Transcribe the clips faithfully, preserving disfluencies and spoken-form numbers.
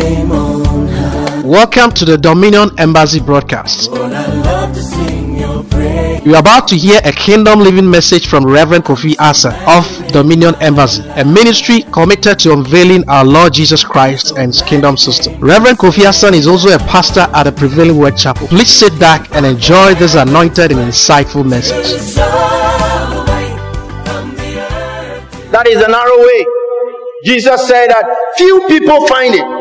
name on high. Welcome to the Dominion Embassy broadcast. Lord, I love to sing your praise. You are about to hear a kingdom living message from Reverend Kofi Asa of Dominion Embassy, a ministry committed to unveiling our Lord Jesus Christ and his kingdom system. Reverend Kofi Asa is also a pastor at the Prevailing Word Chapel. Please sit back and enjoy this anointed and insightful message. That is a narrow way. Jesus said that few people find it.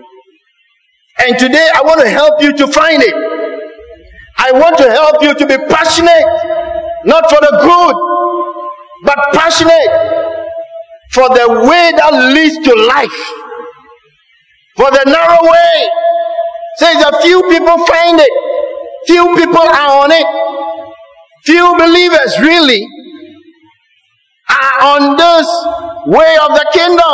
And today I want to help you to find it. I want to help you to be passionate, not for the good, but passionate for the way that leads to life. For the narrow way. Says that few people find it. Few people are on it. Few believers really are on this way of the kingdom,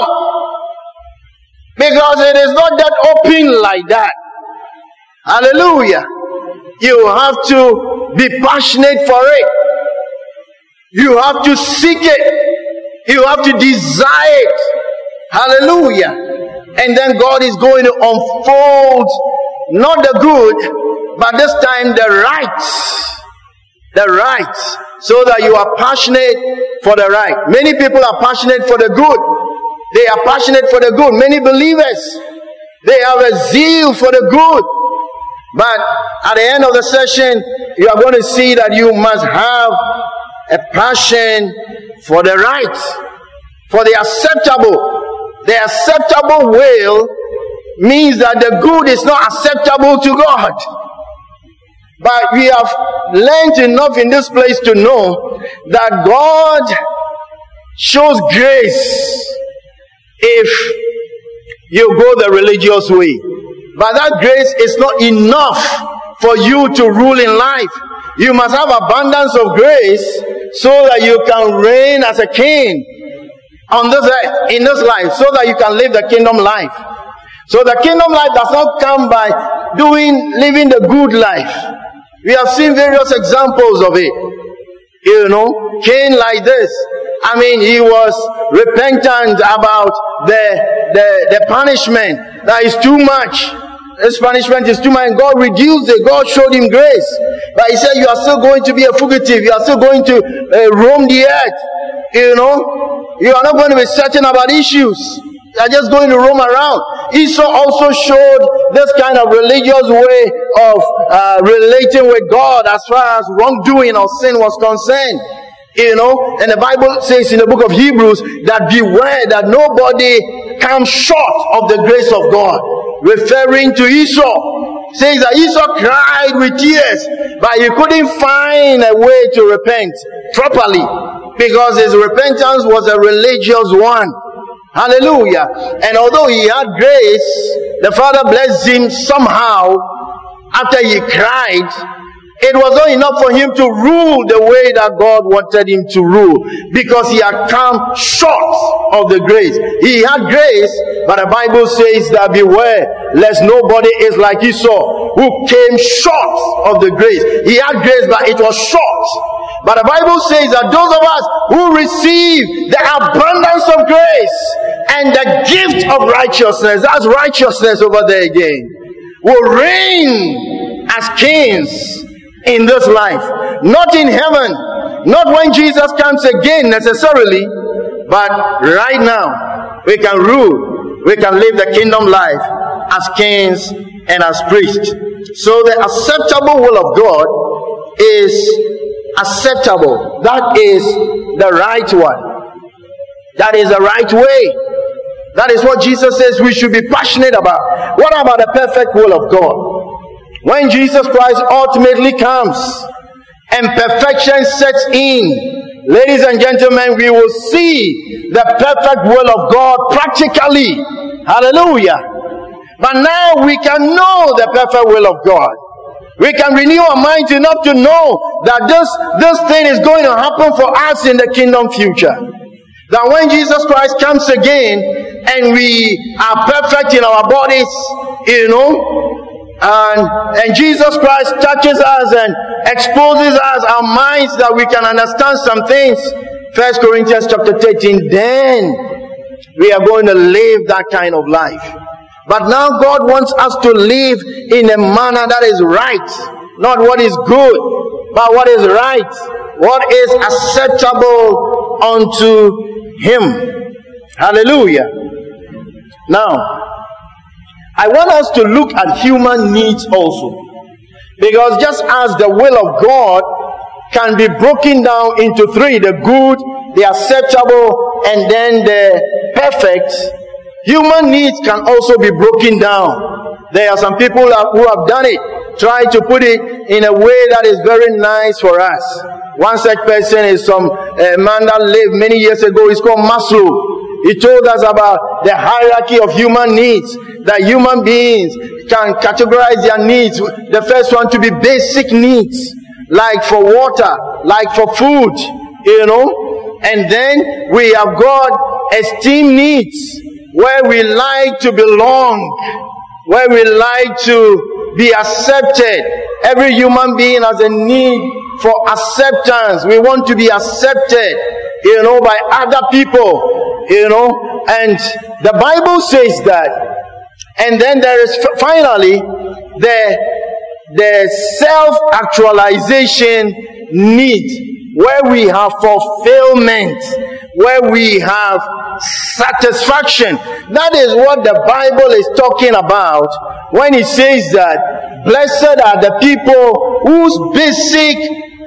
because it is not that open like that. Hallelujah. You have to be passionate for it. You have to seek it. You have to desire it. Hallelujah. And then God is going to unfold not the good, but this time the right. The right. So that you are passionate for the right. Many people are passionate for the good. They are passionate for the good. Many believers, they have a zeal for the good. But at the end of the session, you are going to see that you must have a passion for the right, for the acceptable. The acceptable will means that the good is not acceptable to God. But we have learned enough in this place to know that God shows grace if you go the religious way. But that grace is not enough for you to rule in life. You must have abundance of grace so that you can reign as a king on this earth, in this life, so that you can live the kingdom life. So the kingdom life does not come by doing, living the good life. We have seen various examples of it. You know, Cain like this. I mean, he was repentant about the, the, the punishment. That is too much. This punishment is too much. And God reduced it. God showed him grace. But he said, you are still going to be a fugitive. You are still going to uh, roam the earth. You know, you are not going to be certain about issues. You are just going to roam around. Esau also showed this kind of religious way of uh, relating with God as far as wrongdoing or sin was concerned. You know, and the Bible says in the book of Hebrews that beware that nobody comes short of the grace of God. Referring to Esau, says that Esau cried with tears, but he couldn't find a way to repent properly because his repentance was a religious one. Hallelujah. And although he had grace, the Father blessed him somehow after he cried. It was not enough for him to rule the way that God wanted him to rule, because he had come short of the grace. He had grace, but the Bible says that beware lest nobody is like Esau, who came short of the grace. He had grace, but it was short. But the Bible says that those of us who receive the abundance of grace and the gift of righteousness, that's righteousness over there again, will reign as kings in this life. Not in heaven, not when Jesus comes again necessarily, but right now we can rule, we can live the kingdom life as kings and as priests. So the acceptable will of God is acceptable. That is the right one. That is the right way. That is what Jesus says we should be passionate about. What about the perfect will of God? When Jesus Christ ultimately comes and perfection sets in, ladies and gentlemen, we will see the perfect will of God practically. Hallelujah. But now we can know the perfect will of God. We can renew our minds enough to know that this, this thing is going to happen for us in the kingdom future. That when Jesus Christ comes again and we are perfect in our bodies, you know, and, and Jesus Christ touches us and exposes us, our minds, that we can understand some things. First Corinthians chapter thirteen, then we are going to live that kind of life. But now God wants us to live in a manner that is right. Not what is good, but what is right. What is acceptable unto Him. Hallelujah. Now, I want us to look at human needs also. Because just as the will of God can be broken down into three, the good, the acceptable, and then the perfect, human needs can also be broken down. There are some people who have done it, try to put it in a way that is very nice for us. One such person is some uh, man that lived many years ago. He's called Maslow. He told us about the hierarchy of human needs, that human beings can categorize their needs. The first one to be basic needs, like for water, like for food, you know. And then we have got esteem needs, where we like to belong, where we like to be accepted. Every human being has a need for acceptance. We want to be accepted, you know, by other people, you know. And the Bible says that. And then there is finally the, the self-actualization need, where we have fulfillment, where we have satisfaction. That is what the Bible is talking about when it says that blessed are the people whose basic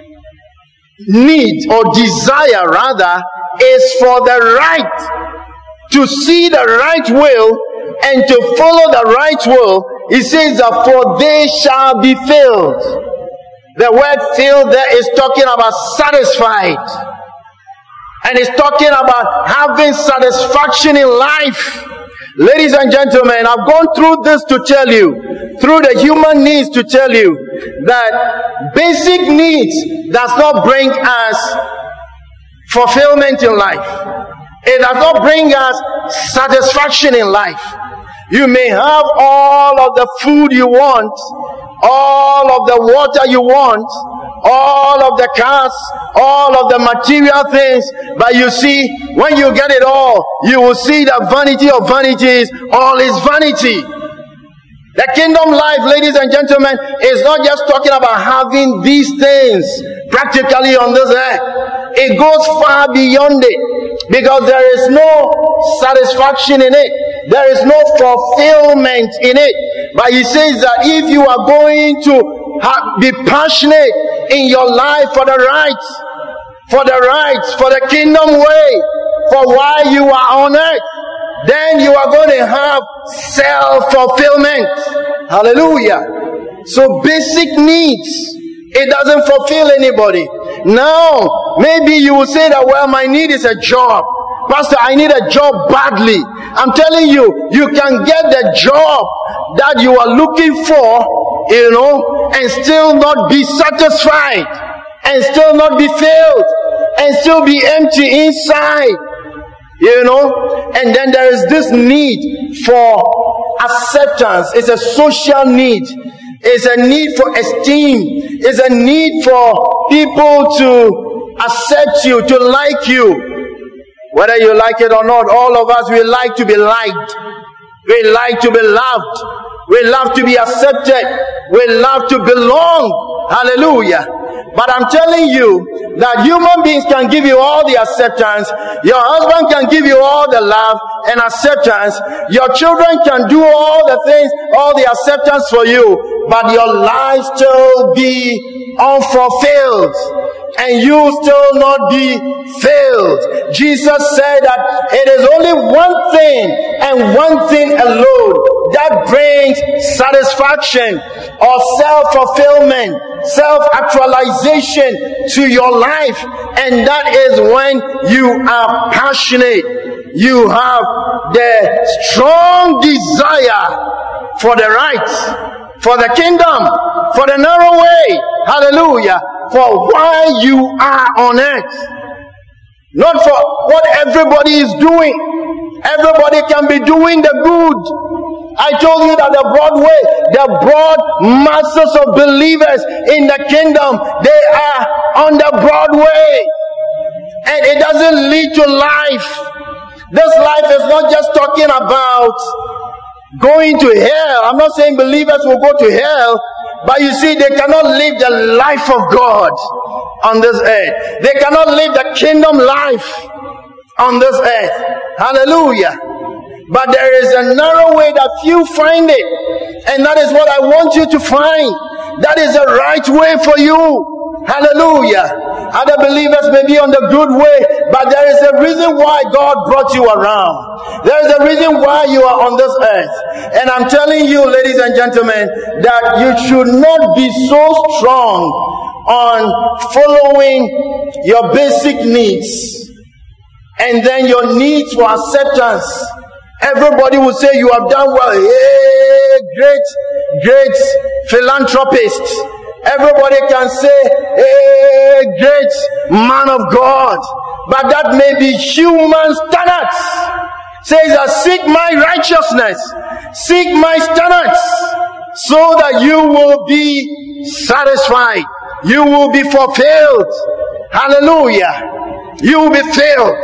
need or desire rather is for the right, to see the right will and to follow the right will. It says that for they shall be filled. The word filled there is talking about satisfied. And it's talking about having satisfaction in life. Ladies and gentlemen, I've gone through this to tell you, through the human needs to tell you, that basic needs does not bring us fulfillment in life. It does not bring us satisfaction in life. You may have all of the food you want, all of the water you want, all of the cars, all of the material things, but you see, when you get it all, you will see the vanity of vanities. All is vanity. The kingdom life, ladies and gentlemen, is not just talking about having these things practically on this earth. It goes far beyond it, because there is no satisfaction in it. There is no fulfillment in it. But he says that if you are going to have, be passionate in your life for the right, for the right, for the kingdom way, for why you are on earth, then you are going to have self-fulfillment. Hallelujah. So basic needs, it doesn't fulfill anybody. Now, maybe you will say that, well, my need is a job. Pastor, I need a job badly. I'm telling you, you can get the job that you are looking for, you know, and still not be satisfied, and still not be filled, and still be empty inside, you know. And then there is this need for acceptance. It's a social need. It's a need for esteem. It's a need for people to accept you, to like you. Whether you like it or not, all of us, we like to be liked. We like to be loved. We love to be accepted. We love to belong. Hallelujah. But I'm telling you that human beings can give you all the acceptance. Your husband can give you all the love and acceptance. Your children can do all the things, all the acceptance for you. But your life still be unfulfilled, and you still not be filled. Jesus said that it is only one thing and one thing alone that brings satisfaction or self-fulfillment, self-actualization to your life, and that is when you are passionate. You have the strong desire for the right, for the kingdom, for the narrow way. Hallelujah. For why you are on earth. Not for what everybody is doing. Everybody can be doing the good. I told you that the broad way, the broad masses of believers in the kingdom, they are on the broad way. And it doesn't lead to life. This life is not just talking about going to hell. I'm not saying believers will go to hell, but you see, they cannot live the life of God on this earth. They cannot live the kingdom life on this earth. Hallelujah. But there is a narrow way that few find it, and that is what I want you to find. That is the right way for you. Hallelujah. Other believers may be on the good way, but there is a reason why God brought you around. There is a reason why you are on this earth. And I'm telling you, ladies and gentlemen, that you should not be so strong on following your basic needs and then your needs for acceptance. Everybody will say you have done well. Hey, great, great philanthropist. Everybody can say, hey, great man of God. But that may be human standards. Says that seek my righteousness, seek my standards, so that you will be satisfied. You will be fulfilled. Hallelujah. You will be filled.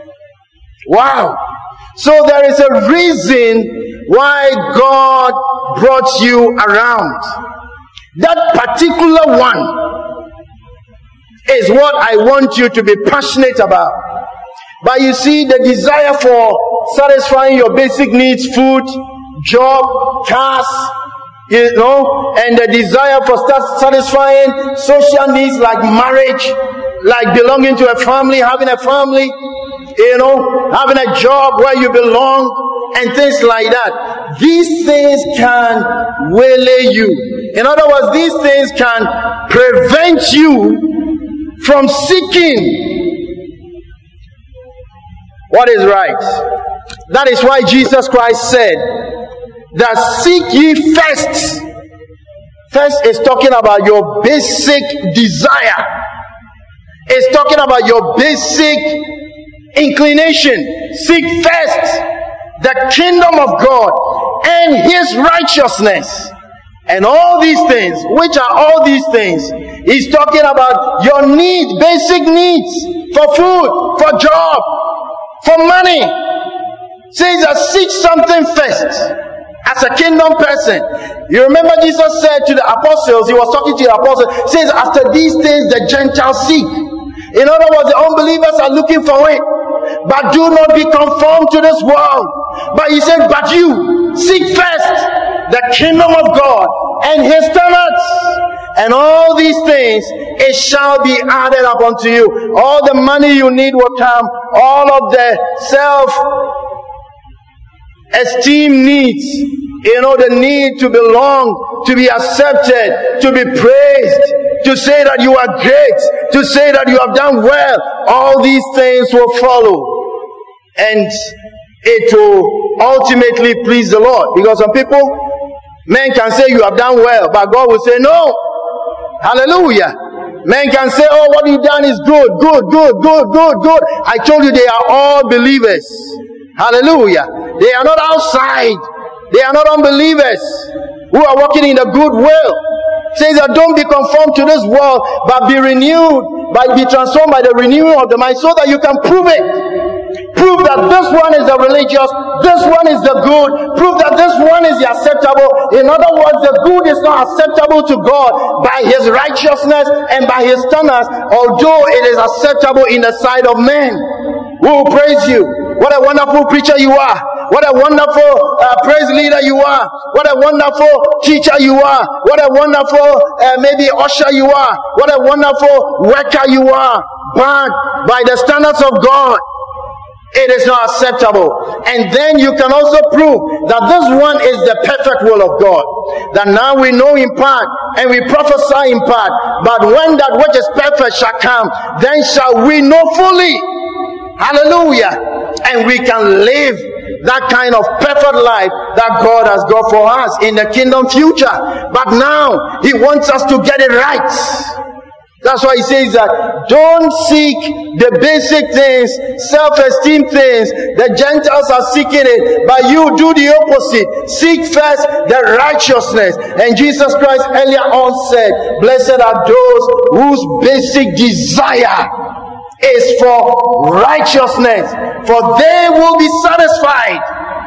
Wow. So there is a reason why God brought you around. That particular one is what I want you to be passionate about. But you see, the desire for satisfying your basic needs, food, job, cars, you know, and the desire for start satisfying social needs like marriage, like belonging to a family, having a family, you know, having a job where you belong, and things like that. These things can waylay you. In other words, these things can prevent you from seeking what is right. That is why Jesus Christ said that seek ye first. First is talking about your basic desire. It's talking about your basic inclination. Seek first the kingdom of God and His righteousness. And all these things, which are all these things, He's talking about your needs, basic needs for food, for job, for money. Says that seek something first as a kingdom person. You remember Jesus said to the apostles, He was talking to the apostles, says after these things the Gentiles seek. In other words, the unbelievers are looking for it. But do not be conformed to this world. But He said, but you seek first the kingdom of God and His standards, and all these things it shall be added up unto you. All the money you need will come. All of the self-esteem needs, you know, the need to belong, to be accepted, to be praised, to say that you are great, to say that you have done well, all these things will follow, and it will ultimately please the Lord. Because some people, men can say you have done well, but God will say no. Hallelujah. Men can say, oh, what you've done is good, good, good, good, good, good. I told you they are all believers. Hallelujah. They are not outside. They are not unbelievers who are walking in the good will. Says that don't be conformed to this world, but be renewed, by be transformed by the renewing of the mind, so that you can prove it. Prove that this one is the religious, this one is the good. Prove that this one is the acceptable. In other words, the good is not acceptable to God by His righteousness and by His standards, although it is acceptable in the sight of men. We will praise you. What a wonderful preacher you are. What a wonderful uh, praise leader you are. What a wonderful teacher you are. What a wonderful uh, maybe usher you are. What a wonderful worker you are. But by the standards of God, it is not acceptable. And then you can also prove that this one is the perfect will of God. That now we know in part and we prophesy in part. But when that which is perfect shall come, then shall we know fully. Hallelujah. And we can live that kind of perfect life that God has got for us in the kingdom future. But now He wants us to get it right. That's why He says that don't seek the basic things, self-esteem things. The Gentiles are seeking it, but you do the opposite. Seek first the righteousness. And Jesus Christ earlier on said, blessed are those whose basic desire is for righteousness, for they will be satisfied.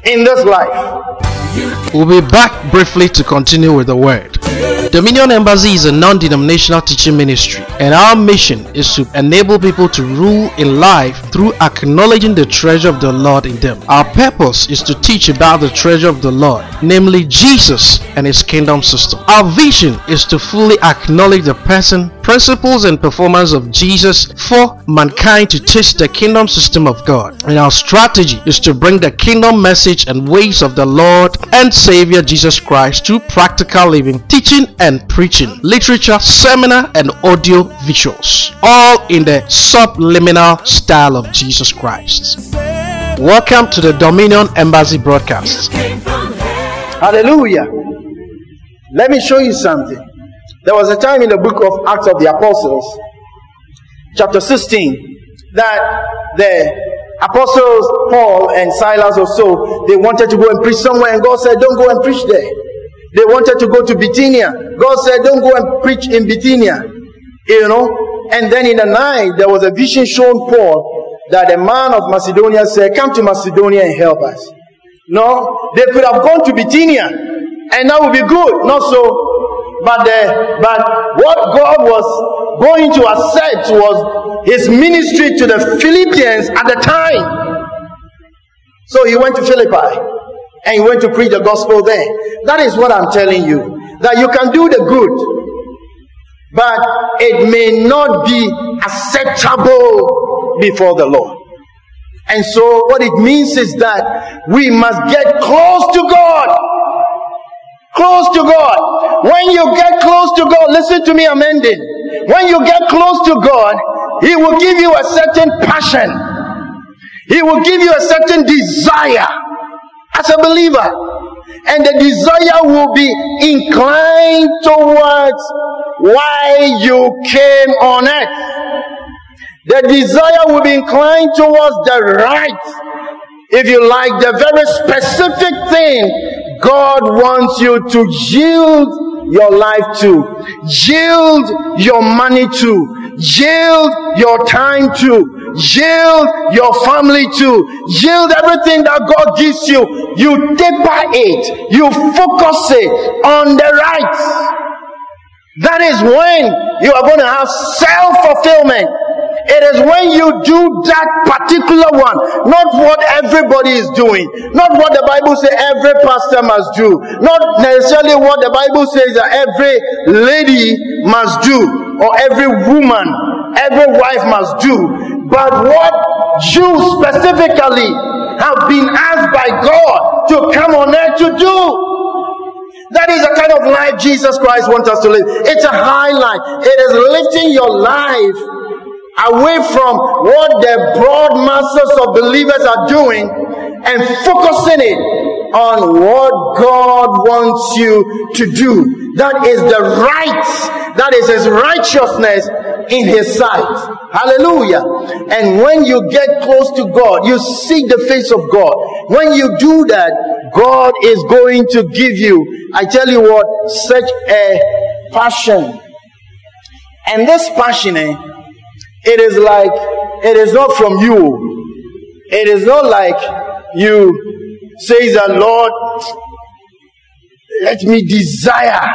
in this life. We'll be back briefly to continue with the word. Dominion Embassy is a non-denominational teaching ministry, and our mission is to enable people to rule in life through acknowledging the treasure of the Lord in them. Our purpose is to teach about the treasure of the Lord, namely Jesus and His kingdom system. Our vision is to fully acknowledge the person, principles, and performance of Jesus for mankind to taste the kingdom system of God. And our strategy is to bring the kingdom message and ways of the Lord and Savior Jesus Christ to practical living, teaching and preaching, literature, seminar, and audio visuals, all in the subliminal style of Jesus Christ. Welcome to the Dominion Embassy broadcast. Hallelujah. Let me show you something. There was a time in the book of Acts of the Apostles, chapter sixteen, that the apostles Paul and Silas or so, they wanted to go and preach somewhere, and God said, don't go and preach there. They wanted to go to Bithynia. God said, don't go and preach in Bithynia. You know? And then in the night, there was a vision shown Paul that a man of Macedonia said, come to Macedonia and help us. No, they could have gone to Bithynia, and that would be good. Not so. But the, but what God was going to accept was His ministry to the Philippians at the time. So He went to Philippi, and He went to preach the gospel there. That is what I'm telling you. That you can do the good, but it may not be acceptable before the Lord. And so what it means is that we must get close to God. Close to God. When you get close to God, listen to me, I'm ending. When you get close to God, He will give you a certain passion. He will give you a certain desire as a believer. And the desire will be inclined towards why you came on earth. The desire will be inclined towards the right, if you like, the very specific thing God wants you to yield your life to, yield your money to, yield your time to, yield your family to, yield everything that God gives you. You taper it, you focus it on the right. That is when you are going to have self-fulfillment. It is when you do that particular one, not what everybody is doing, not what the Bible says every pastor must do, not necessarily what the Bible says that every lady must do, or every woman, every wife must do, but what you specifically have been asked by God to come on earth to do. That is the kind of life Jesus Christ wants us to live. It's a high life. It is lifting your life away from what the broad masses of believers are doing and focusing it on what God wants you to do. That is the right, that is His righteousness in His sight. Hallelujah. And when you get close to God, you seek the face of God. When you do that, God is going to give you, I tell you what, such a passion. And this passion, eh, it is like, it is not from you. It is not like you say the Lord, let me desire.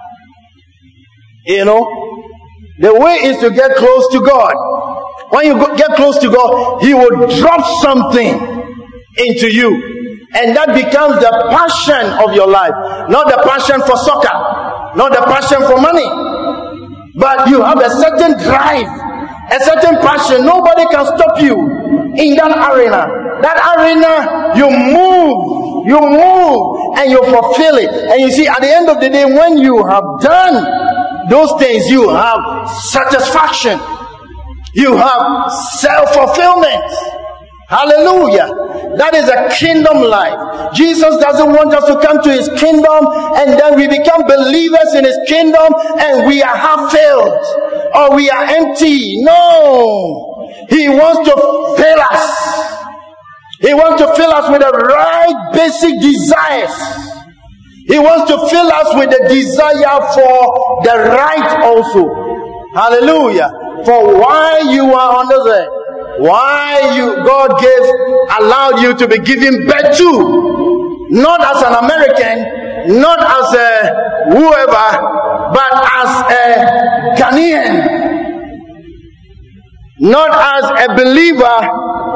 You know, the way is to get close to God. When you get close to God, He will drop something into you, and that becomes the passion of your life. Not the passion for soccer, not the passion for money, but you have a certain drive, a certain passion. Nobody can stop you in that arena. That arena, you move, you move, and you fulfill it. And you see, at the end of the day, when you have done those things, you have satisfaction. You have self-fulfillment. Hallelujah. That is a kingdom life. Jesus doesn't want us to come to His kingdom and then we become believers in His kingdom and we are half filled or we are empty. No. He wants to fill us. He wants to fill us with the right basic desires. He wants to fill us with the desire for the right also. Hallelujah. For why you are on this earth, why you God gave allowed you to be given birth to, not as an American, not as a whoever, but as a Ghanaian, not as a believer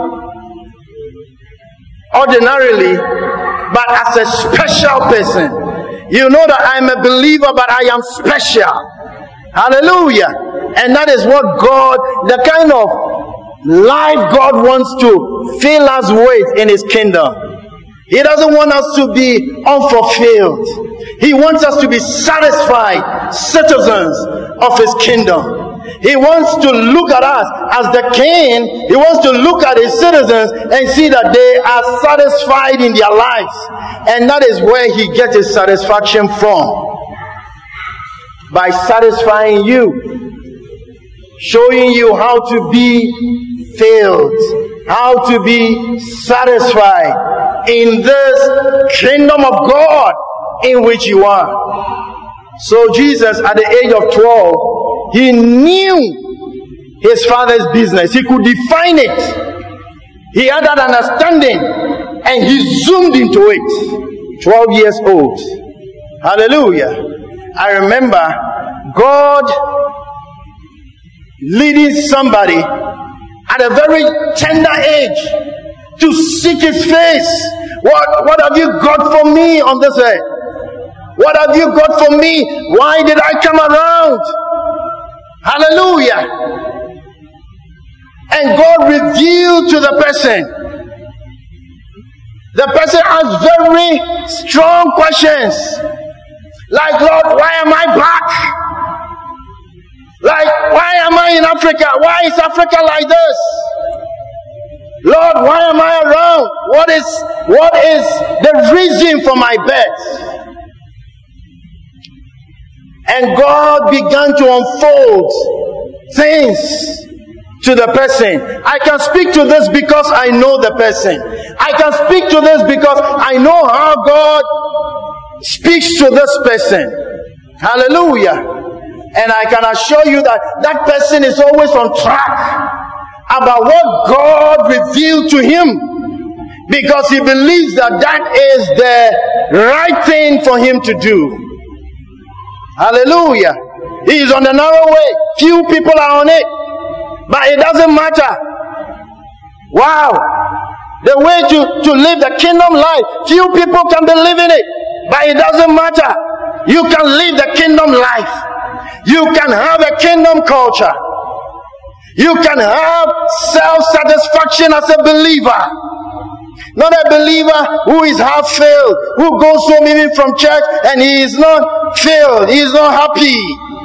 ordinarily, but as a special person. You know that I'm a believer, but I am special. Hallelujah. And that is what God, the kind of life God wants to fill us with in His kingdom. He doesn't want us to be unfulfilled. He wants us to be satisfied citizens of His kingdom. He wants to look at us as the king. He wants to look at His citizens and see that they are satisfied in their lives. And that is where He gets His satisfaction from. By satisfying you. Showing you how to be filled. How to be satisfied in this kingdom of God in which you are. So Jesus, at the age of twelve, He knew His Father's business. He could define it. He had that understanding and He zoomed into it. twelve years old. Hallelujah. I remember God leading somebody at a very tender age to seek His face. What, what have you got for me on this earth? What have you got for me? Why did I come around? Hallelujah. And God revealed to the person. The person asked very strong questions. Like, Lord, why am I back? Like, why am I in Africa? Why is Africa like this? Lord, why am I around? What is, what is the reason for my birth? And God began to unfold things to the person. I can speak to this because I know the person. I can speak to this because I know how God speaks to this person. Hallelujah. And I can assure you that that person is always on track about what God revealed to him, because he believes that that is the right thing for him to do. Hallelujah. He is on the narrow way. Few people are on it, but it doesn't matter. Wow. The way to, to live the kingdom life, few people can be living it, but it doesn't matter. You can live the kingdom life. You can have a kingdom culture. You can have self-satisfaction as a believer. Not a believer who is half filled, who goes home even from church and he is not filled, he is not happy.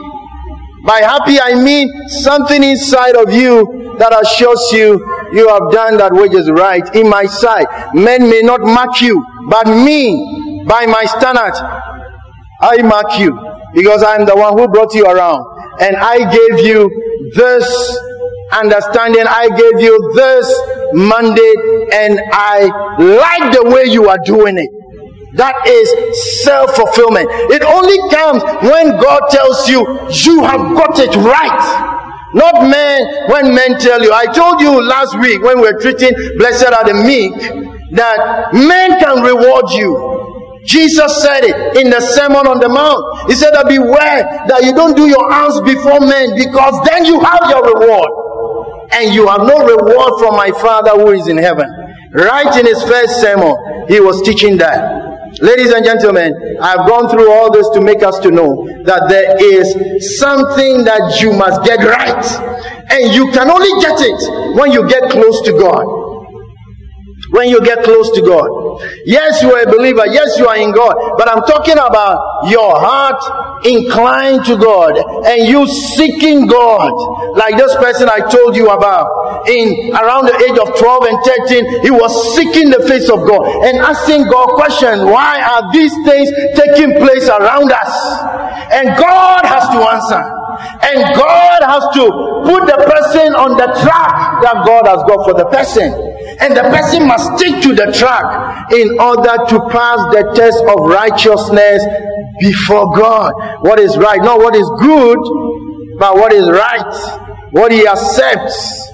By happy I mean something inside of you that assures you you have done that which is right in my sight. Men may not mark you, but me, by my standard, I mark you, because I am the one who brought you around, and I gave you this understanding, I gave you this mandate, and I like the way you are doing it. That is self-fulfillment. It only comes when God tells you you have got it right. Not men, when men tell you. I told you last week when we were treating blessed are the meek, that men can reward you. Jesus said it in the Sermon on the Mount. He said that beware that you don't do your alms before men, because then you have your reward. And you have no reward from my Father who is in heaven. Right in his first sermon, he was teaching that. Ladies and gentlemen, I have gone through all this to make us to know that there is something that you must get right. And you can only get it when you get close to God. When you get close to God. Yes, you are a believer. Yes, you are in God. But I'm talking about your heart inclined to God and you seeking God. Like this person I told you about. In around the age of twelve and thirteen, he was seeking the face of God and asking God questions. Why are these things taking place around us? And God has to answer. And God has to put the person on the track that God has got for the person. And the person must stick to the track in order to pass the test of righteousness before God. What is right, not what is good, but what is right, what he accepts.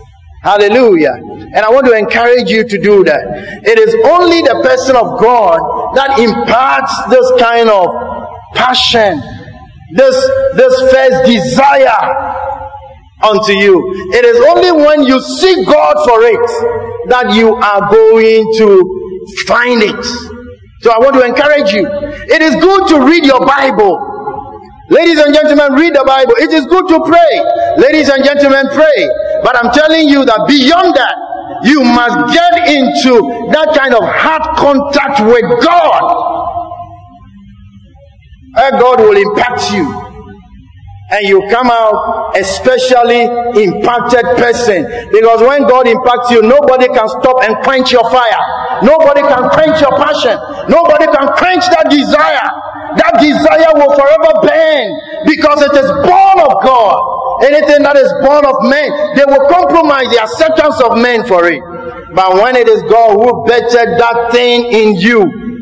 Hallelujah. And I want to encourage you to do that. It is only the person of God that imparts this kind of passion, this, this first desire unto you. It is only when you seek God for it that you are going to find it. So I want to encourage you. It is good to read your Bible. Ladies and gentlemen, read the Bible. It is good to pray. Ladies and gentlemen, pray. But I'm telling you that beyond that, you must get into that kind of heart contact with God. And God will impact you. And you come out especially impacted person. Because when God impacts you, nobody can stop and quench your fire. Nobody can quench your passion. Nobody can quench that desire. That desire will forever burn, because it is born of God. Anything that is born of men, they will compromise the acceptance of men for it. But when it is God who bettered that thing in you,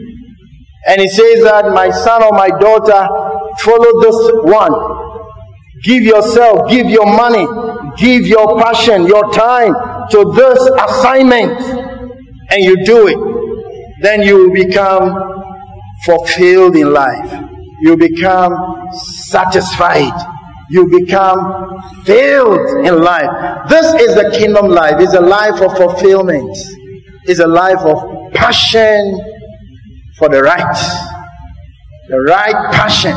and he says that, my son or my daughter, follow this one. Give yourself, give your money, give your passion, your time to this assignment, and you do it. Then you will become fulfilled in life. You become satisfied. You become filled in life. This is the kingdom life. It's a life of fulfillment. It's a life of passion for the right. The right passion.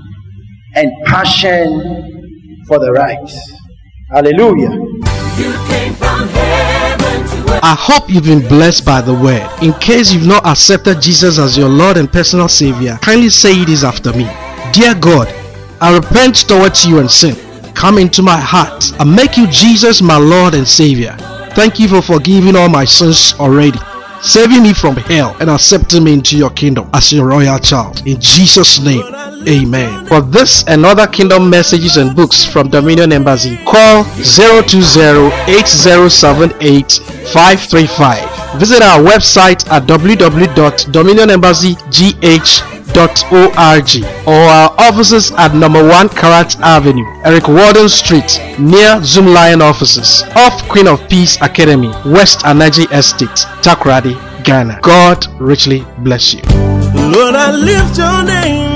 And passion for the right. Hallelujah. You came from heaven to earth. I hope you've been blessed by the word. In case you've not accepted Jesus as your Lord and personal Savior, kindly say this after me. Dear God, I repent towards you and sin. Come into my heart and make you Jesus my Lord and Savior. Thank you for forgiving all my sins already, saving me from hell and accepting me into your kingdom as your royal child. In Jesus' name, amen. For this and other kingdom messages and books from Dominion Embassy, call zero two zero, eight zero seven eight, five three five. Visit our website at w w w dot dominion embassy g h dot org or our offices at number one Karat Avenue, Eric Warden Street, near Zoom Lion offices, off Queen of Peace Academy, West Anaji Estate, Takoradi, Ghana. God richly bless you. Lord, I lift your name.